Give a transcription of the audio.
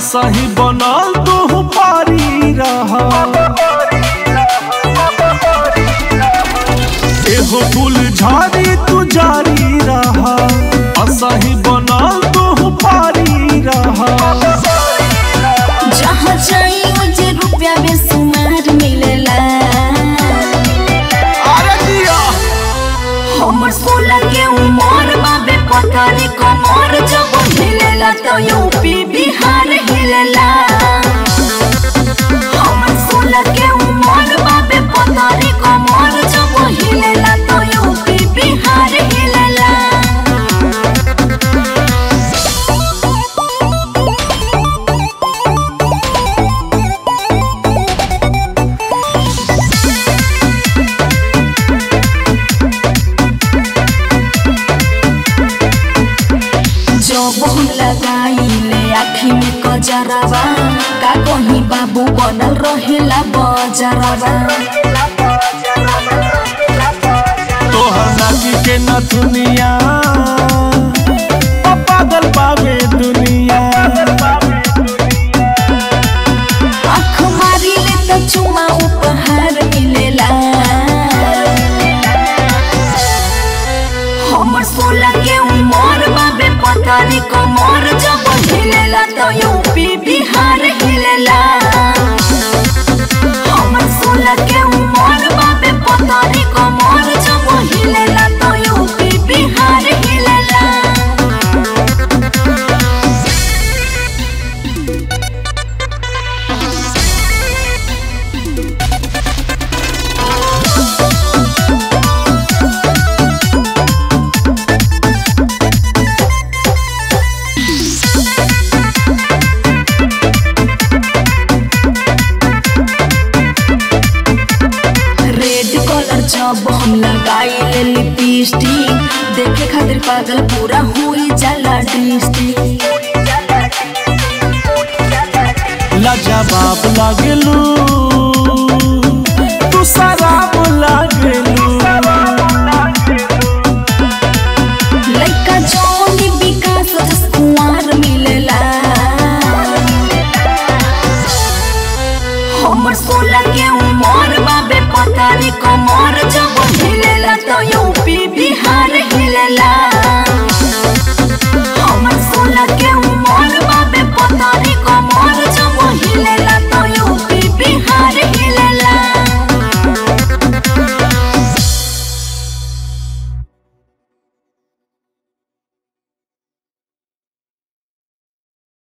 असही बनल तू पारी रहा। एहो फूल झाड़ी तू जारी रहा, असही बनल तू पारी रहा। जहाँ चाहिए जे रुपया बेसुमार मिलेला। हमर 16 के उमर बाबे पतारी कमर जब हिलेला तो यूपी बिहार हिलेला। हमर 16 के उमर बाबे पतारी कमर जब हिलेला तो यूपी बिहार हिलेला। लगाइले आँखी में कजरवा, का कहीं बाबू बनल रहेला बजरवा। तोहर नाची के न दुनिया पागल पावे दुनिया। आँख मारिले तो चुमा उपहार मिलेला। हमर 16 के उमर बाबे पतारी कमर जब हिलेला तो यूपी बिहार हिलेला। हमर 16 के उमर बाबे पतारी कमर जब हिलेला तो यूपी बिहार हिलेला। जब हम लगाइले लिपस्टिक, देखे खातिर पागल पूरा हुई जाला डिस्ट्रिक्ट। लाजवाब लागेलू तू शराब लागेलू। लइका जोनी विकास कुंवर मिलेला। हमर 16 के उमर बाबे पतारी कमर जब हिलेला तो यूपी